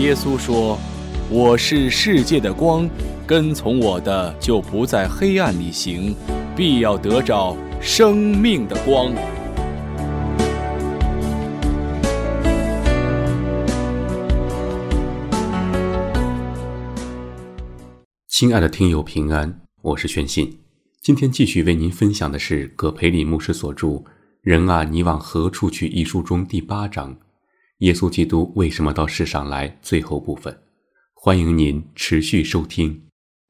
耶稣说：“我是世界的光，跟从我的就不在黑暗里行，必要得着生命的光。” 亲爱的听友平安，我是宣信。今天继续为您分享的是葛培理牧师所著《人啊，你往何处去》一书中第8章，耶稣基督为什么到世上来最后部分。欢迎您持续收听。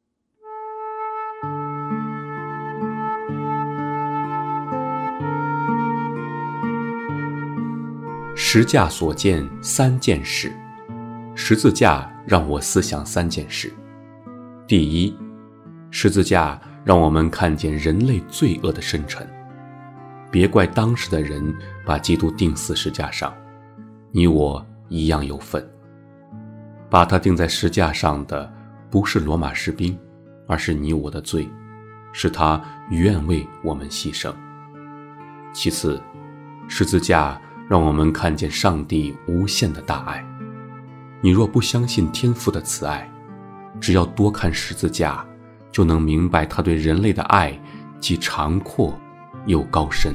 十架所见3件事，十字架让我思想3件事。第一，十字架让我们看见人类罪恶的深沉。别怪当时的人把基督钉死十架上，你我一样有份。把他钉在十架上的不是罗马士兵，而是你我的罪，是他愿为我们牺牲。其次，十字架让我们看见上帝无限的大爱。你若不相信天父的慈爱，只要多看十字架，就能明白他对人类的爱既长阔又高深。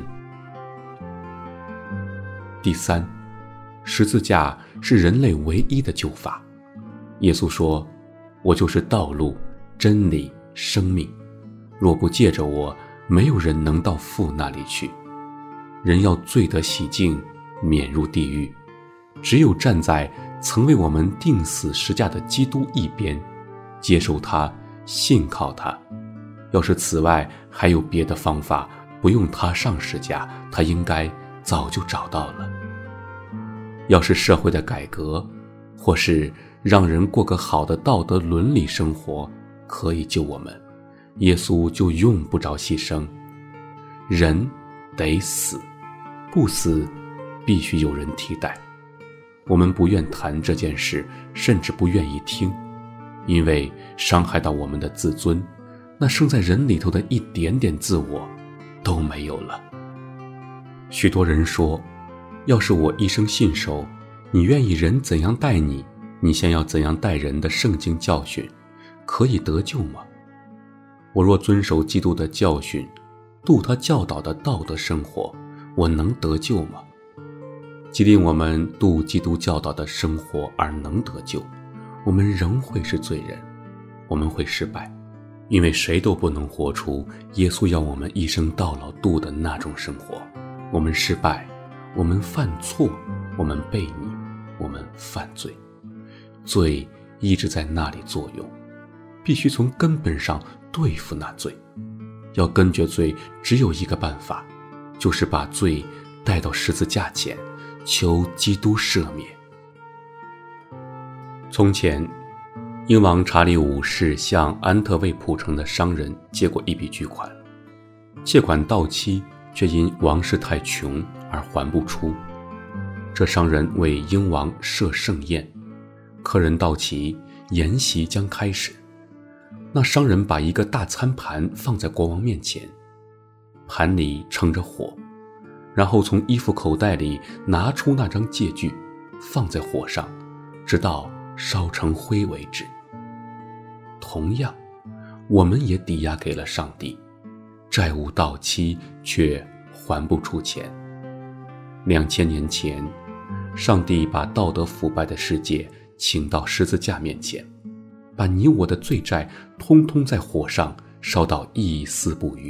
第三，十字架是人类唯一的救法。耶稣说：“我就是道路、真理、生命，若不借着我，没有人能到父那里去。人要罪得洗净，免入地狱，只有站在曾为我们钉死十架的基督一边，接受他，信靠他。要是此外还有别的方法，不用他上十架，他应该早就找到了。要是社会的改革，或是让人过个好的道德伦理生活可以救我们，耶稣就用不着牺牲。人得死，不死必须有人替代。我们不愿谈这件事，甚至不愿意听，因为伤害到我们的自尊，那生在人里头的一点点自我都没有了。许多人说，要是我一生信守你愿意人怎样待你，你先要怎样待人的圣经教训，可以得救吗？我若遵守基督的教训，度他教导的道德生活，我能得救吗？即令我们度基督教导的生活而能得救，我们仍会是罪人，我们会失败，因为谁都不能活出耶稣要我们一生到老度的那种生活。我们失败，我们犯错，我们悖逆，我们犯罪，罪一直在那里作用，必须从根本上对付那罪。要根绝罪，只有一个办法，就是把罪带到十字架前，求基督赦免。从前，英王查理五世向安特卫普城的商人借过一笔巨款，借款到期，却因王室太穷而还不出。这商人为英王设盛宴，客人到齐，筵席将开始。那商人把一个大餐盘放在国王面前，盘里盛着火，然后从衣服口袋里拿出那张借据，放在火上，直到烧成灰为止。同样，我们也抵押给了上帝，债务到期却还不出钱。2000年前，上帝把道德腐败的世界请到十字架面前，把你我的罪债通通在火上烧到一丝不余。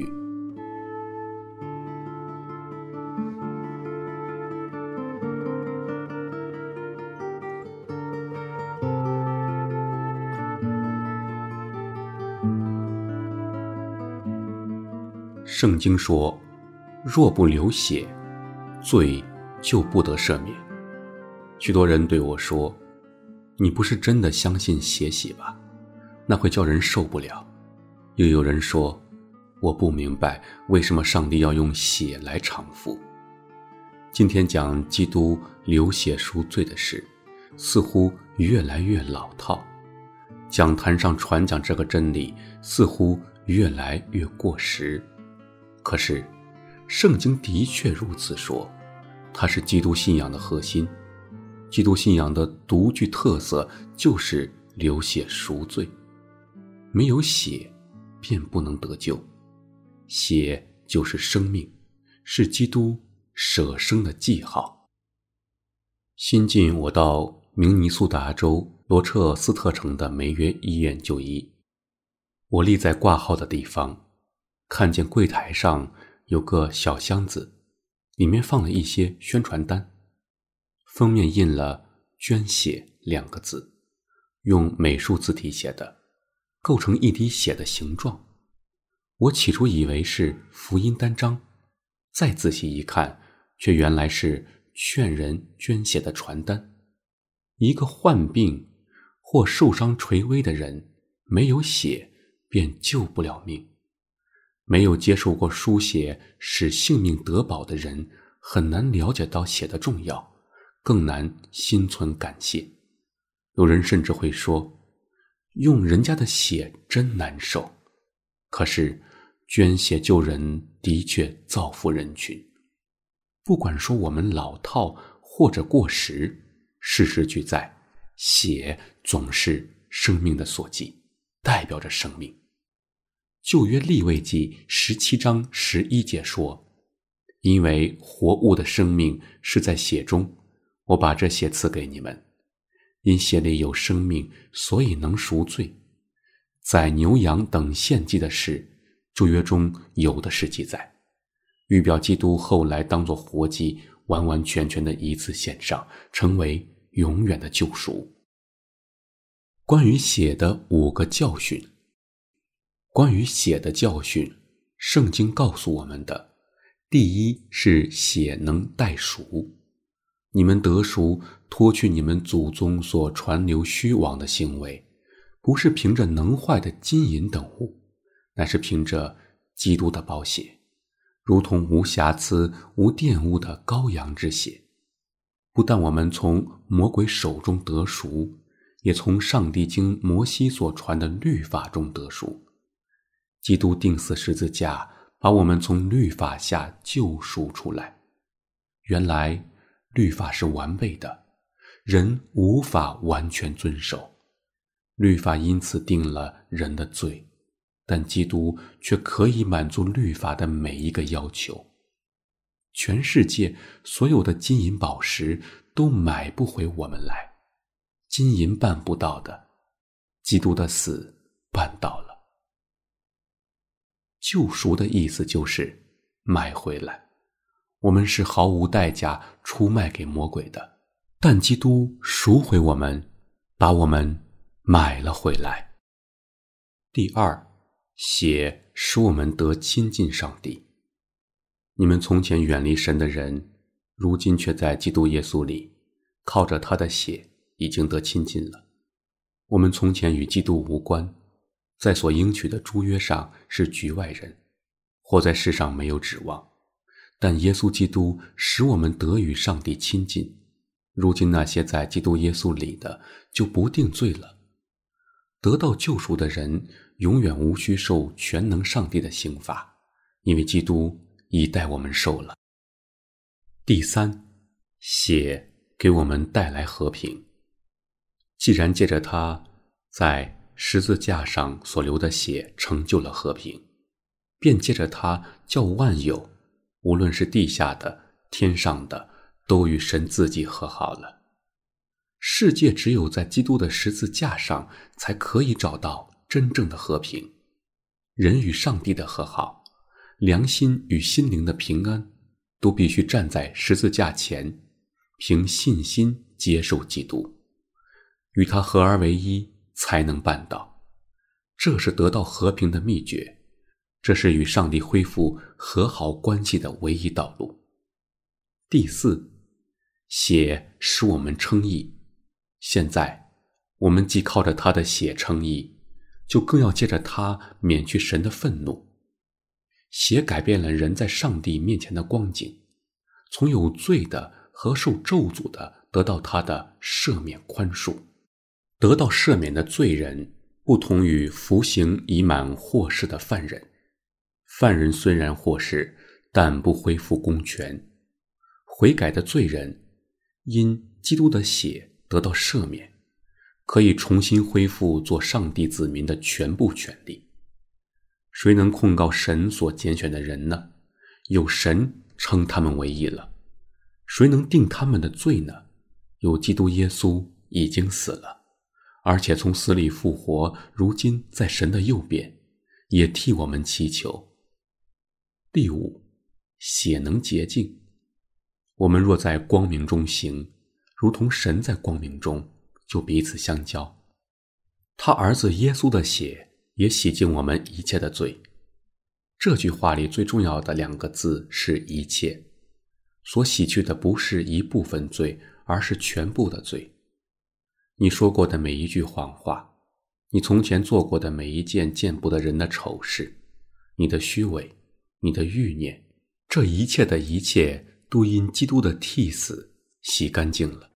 圣经说，若不流血，罪就不得赦免。许多人对我说，你不是真的相信血洗吧？那会叫人受不了。又有人说，我不明白为什么上帝要用血来偿付。今天讲基督流血赎罪的事，似乎越来越老套。讲坛上传讲这个真理，似乎越来越过时。可是圣经的确如此说，它是基督信仰的核心。 基督信仰的独具特色就是流血赎罪，没有血便不能得救，血就是生命，是基督舍生的记号。新近我到明尼苏达州罗彻斯特城的梅约医院就医，我立在挂号的地方，看见柜台上有个小箱子，里面放了一些宣传单，封面印了捐血2个字，用美术字体写的，构成一滴血的形状。我起初以为是福音单张，再仔细一看，却原来是劝人捐血的传单。一个患病或受伤垂危的人，没有血便救不了命。没有接受过输血使性命得保的人，很难了解到血的重要，更难心存感谢。有人甚至会说，用人家的血真难受。可是捐血救人的确造福人群。不管说我们老套或者过时，事实俱在，血总是生命的所记，代表着生命。旧约利未记17章11节说，因为活物的生命是在血中，我把这血赐给你们。因血里有生命，所以能赎罪。宰牛羊等献祭的事，旧约中有的是记载，预表基督后来当作活祭，完完全全的一次献上，成为永远的救赎。关于血的5个教训。关于血的教训，圣经告诉我们的，第一是血能代赎。你们得赎，脱去你们祖宗所传流虚妄的行为，不是凭着能坏的金银等物，乃是凭着基督的宝血，如同无瑕疵无玷污的羔羊之血。不但我们从魔鬼手中得赎，也从上帝经摩西所传的律法中得赎。基督钉死十字架，把我们从律法下救赎出来。原来律法是完备的，人无法完全遵守，律法因此定了人的罪，但基督却可以满足律法的每一个要求。全世界所有的金银宝石都买不回我们来，金银办不到的，基督的死办到了。救赎的意思就是买回来，我们是毫无代价出卖给魔鬼的，但基督赎回我们，把我们买了回来。第二，血使我们得亲近上帝。你们从前远离神的人，如今却在基督耶稣里，靠着他的血已经得亲近了。我们从前与基督无关，在所应许的诸约上是局外人，或在世上没有指望，但耶稣基督使我们得与上帝亲近。如今那些在基督耶稣里的，就不定罪了。得到救赎的人永远无需受全能上帝的刑罚，因为基督已代我们受了。第三，血给我们带来和平。既然借着他在十字架上所流的血成就了和平，便借着他叫万有，无论是地下的天上的，都与神自己和好了。世界只有在基督的十字架上才可以找到真正的和平，人与上帝的和好，良心与心灵的平安，都必须站在十字架前，凭信心接受基督，与他合而为一，才能办到。这是得到和平的秘诀，这是与上帝恢复和好关系的唯一道路。第四，血使我们称义。现在我们既靠着他的血称义，就更要借着他免去神的愤怒。血改变了人在上帝面前的光景，从有罪的和受咒诅的得到他的赦免宽恕。得到赦免的罪人不同于服刑已满获释的犯人，犯人虽然获释，但不恢复公权。悔改的罪人因基督的血得到赦免，可以重新恢复做上帝子民的全部权利。谁能控告神所拣选的人呢？有神称他们为义了。谁能定他们的罪呢？有基督耶稣已经死了，而且从死里复活，如今在神的右边，也替我们祈求。第五，血能洁净。我们若在光明中行，如同神在光明中，就彼此相交。他儿子耶稣的血也洗净我们一切的罪。这句话里最重要的2个字是一切，所洗去的不是一部分罪，而是全部的罪。你说过的每一句谎话，你从前做过的每一件见不得人的丑事，你的虚伪，你的欲念，这一切的一切都因基督的替死洗干净了。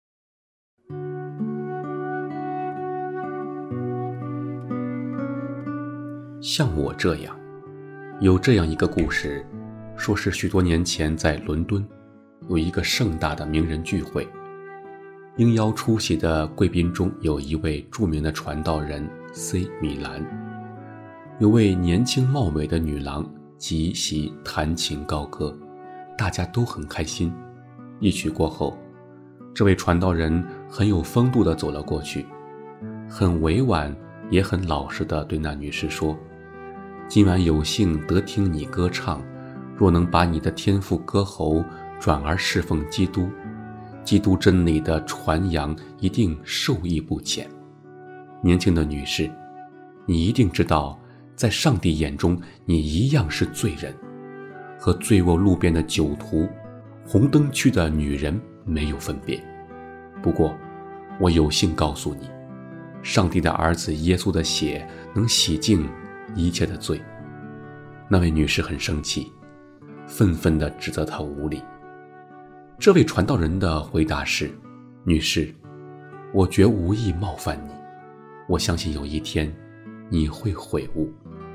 像我这样，有这样一个故事，说是许多年前在伦敦有一个盛大的名人聚会，应邀出席的贵宾中有一位著名的传道人 C. 米兰，有位年轻貌美的女郎即席弹琴高歌，大家都很开心。一曲过后，这位传道人很有风度地走了过去，很委婉也很老实地对那女士说，今晚有幸得听你歌唱，若能把你的天赋歌喉转而侍奉基督，基督真理的传扬一定受益不浅。年轻的女士，你一定知道，在上帝眼中你一样是罪人，和醉卧路边的酒徒、红灯区的女人没有分别。不过我有幸告诉你，上帝的儿子耶稣的血能洗净一切的罪。那位女士很生气，愤愤地指责他无理。这位传道人的回答是，女士，我绝无意冒犯你，我相信有一天你会悔悟。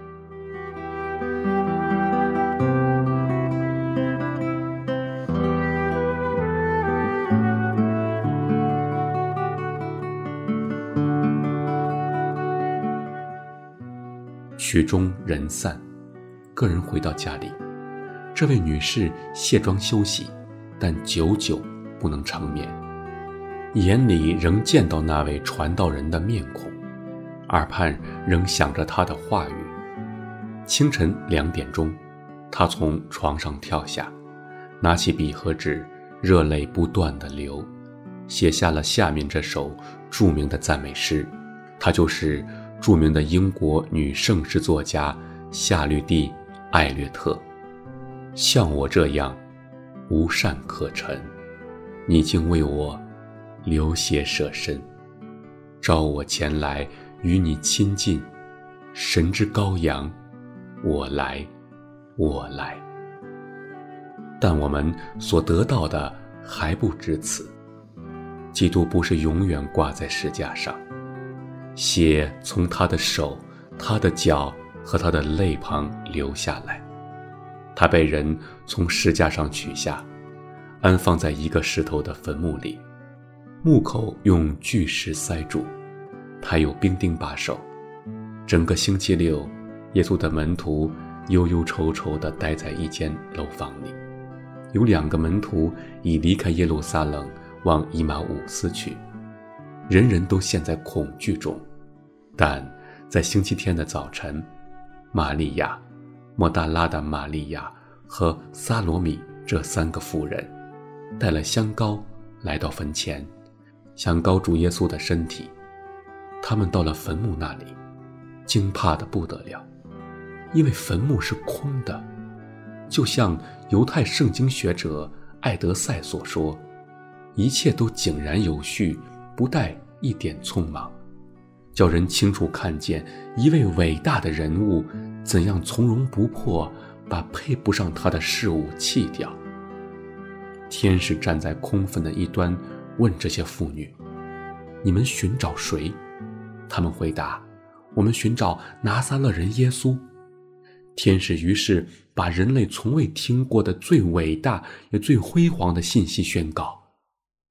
曲终人散，个人回到家里，这位女士卸妆休息，但久久不能长眠，眼里仍见到那位传道人的面孔，耳畔仍响着他的话语。清晨2点钟，她从床上跳下，拿起笔和纸，热泪不断地流，写下了下面这首著名的赞美诗。她就是著名的英国女圣诗作家夏绿蒂·艾略特。像我这样无善可陈，你竟为我流血舍身，召我前来与你亲近，神之羔羊，我来，我来。但我们所得到的还不止此，基督不是永远挂在石架上，血从他的手、他的脚和他的肋旁流下来，他被人从石架上取下，安放在一个石头的坟墓里，墓口用巨石塞住，他有兵丁把守。整个星期六，耶稣的门徒忧忧愁愁地待在一间楼房里，有2个门徒已离开耶路撒冷往以马忤斯去，人人都陷在恐惧中。但在星期天的早晨，玛利亚、抹大拉的玛利亚和撒罗米这3个妇人带了香膏来到坟前，想膏主耶稣的身体。他们到了坟墓那里，惊怕得不得了，因为坟墓是空的，就像犹太圣经学者艾德赛所说，一切都井然有序，不带一点匆忙，叫人清楚看见一位伟大的人物怎样从容不迫把配不上他的事物弃掉。天使站在空坟的一端，问这些妇女，你们寻找谁？他们回答，我们寻找拿撒勒人耶稣。天使于是把人类从未听过的最伟大也最辉煌的信息宣告，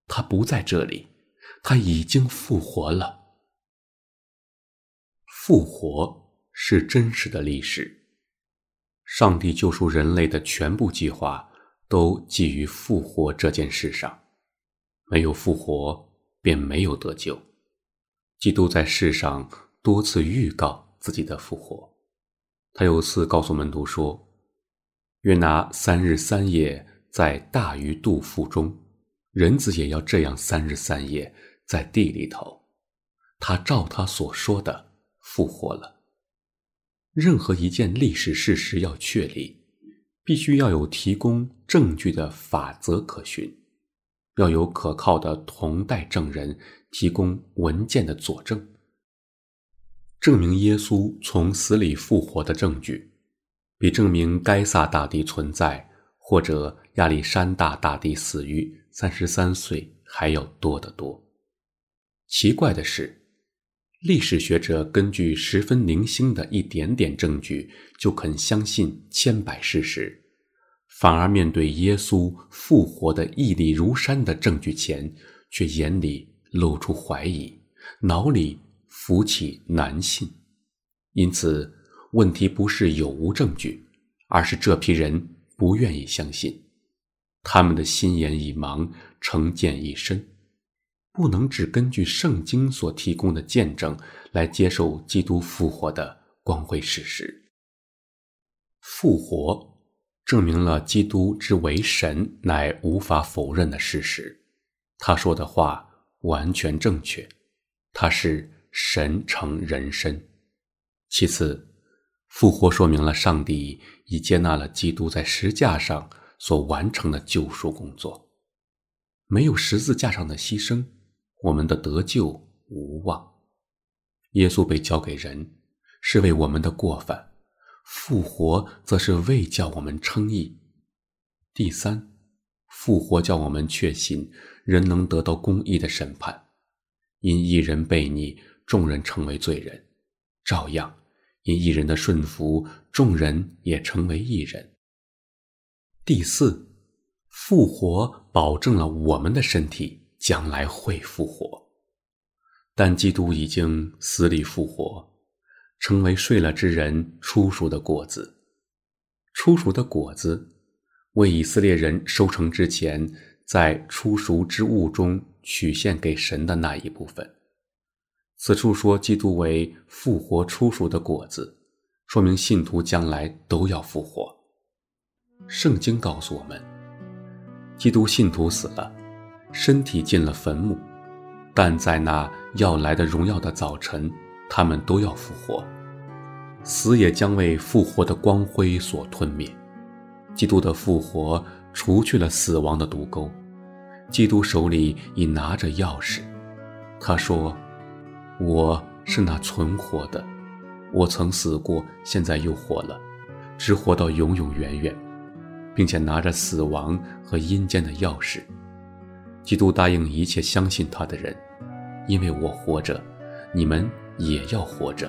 他不在这里，他已经复活了。复活是真实的历史，上帝救赎人类的全部计划都基于复活这件事上，没有复活便没有得救。基督在世上多次预告自己的复活，他有次告诉门徒说，约拿3日3夜在大鱼肚腹中，人子也要这样3日3夜在地里头。他照他所说的复活了。任何一件历史事实要确立，必须要有提供证据的法则可循，要有可靠的同代证人提供文件的佐证，证明耶稣从死里复活的证据，比证明该撒大帝存在或者亚历山大大帝死于33岁还要多得多。奇怪的是，历史学者根据十分零星的一点点证据就肯相信千百事实，反而面对耶稣复活的屹立如山的证据前，却眼里露出怀疑，脑里浮起难信。因此，问题不是有无证据，而是这批人不愿意相信。他们的心眼已盲，成见已深，不能只根据圣经所提供的见证来接受基督复活的光辉事实。复活证明了基督之为神乃无法否认的事实，他说的话完全正确，他是神成人身。其次，复活说明了上帝已接纳了基督在十架上所完成的救赎工作。没有十字架上的牺牲，我们的得救无望。耶稣被交给人，是为我们的过犯，复活则是为叫我们称义。第三，复活叫我们确信人能得到公义的审判，因一人悖逆，众人成为罪人，照样因一人的顺服，众人也成为义人。第四，复活保证了我们的身体将来会复活，但基督已经死里复活，成为睡了之人初熟的果子。初熟的果子为以色列人收成之前在初熟之物中取献给神的那一部分。此处说基督为复活初熟的果子，说明信徒将来都要复活。圣经告诉我们，基督信徒死了，身体进了坟墓，但在那要来的荣耀的早晨，他们都要复活，死也将为复活的光辉所吞灭。基督的复活除去了死亡的毒钩，基督手里已拿着钥匙，他说，我是那存活的，我曾死过，现在又活了，直活到永永远远，并且拿着死亡和阴间的钥匙。基督答应一切相信他的人，因为我活着，你们也要活着。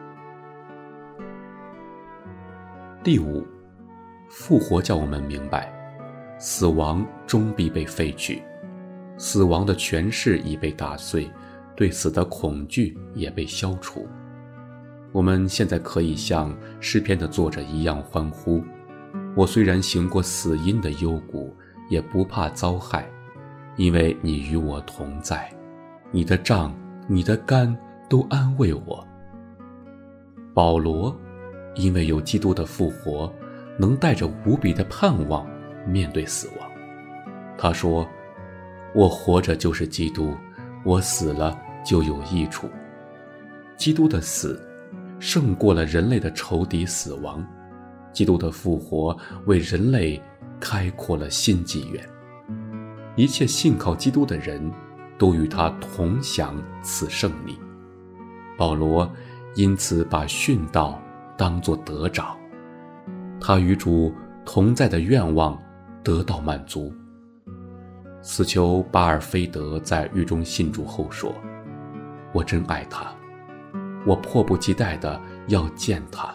第五，复活叫我们明白，死亡终必被废去，死亡的权势已被打碎，对死的恐惧也被消除。我们现在可以像诗篇的作者一样欢呼，我虽然行过死荫的幽谷，也不怕遭害，因为你与我同在，你的杖，你的竿都安慰我。保罗因为有基督的复活，能带着无比的盼望面对死亡。他说，我活着就是基督，我死了就有益处。基督的死胜过了人类的仇敌死亡，基督的复活为人类开阔了新纪元。一切信靠基督的人都与他同享此胜利。保罗因此把殉道当作得着，他与主同在的愿望得到满足。死囚巴尔菲德在狱中信主后说，我真爱他，我迫不及待地要见他。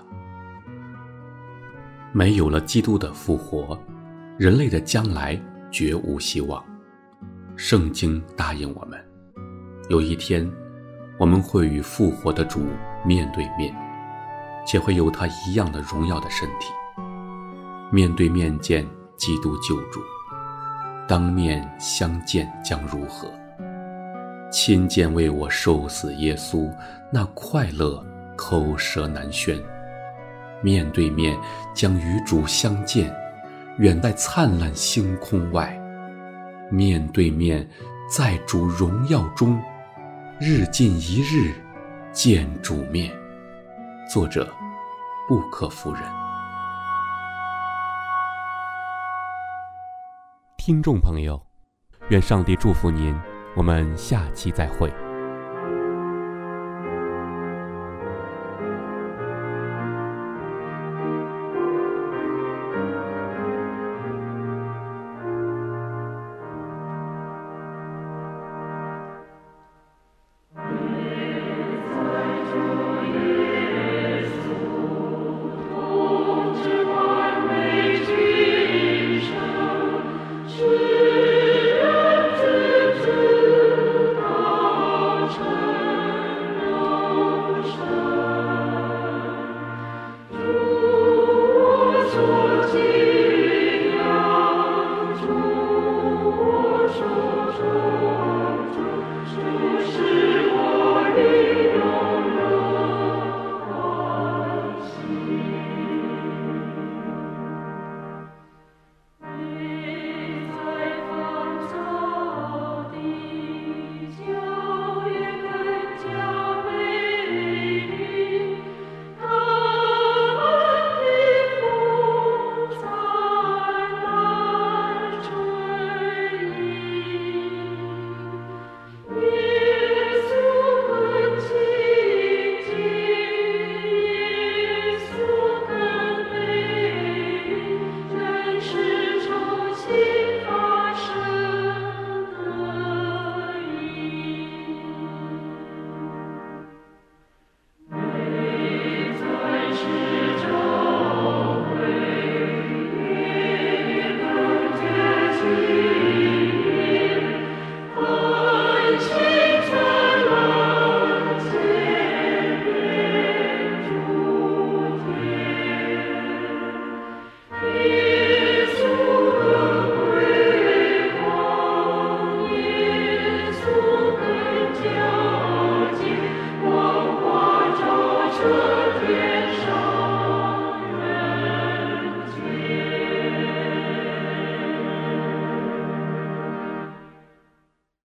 没有了基督的复活，人类的将来绝无希望。 圣经答应我们，有一天我们会与复活的主面对面，且会有他一样的荣耀的身体。面对面见基督救主，当面相见将如何？亲见为我受死耶稣，那快乐口舌难宣。面对面将与主相见，远在灿烂星空外。面对面在主荣耀中，日近一日见主面。作者不可夫人。 听众朋友，愿上帝祝福您，我们下期再会。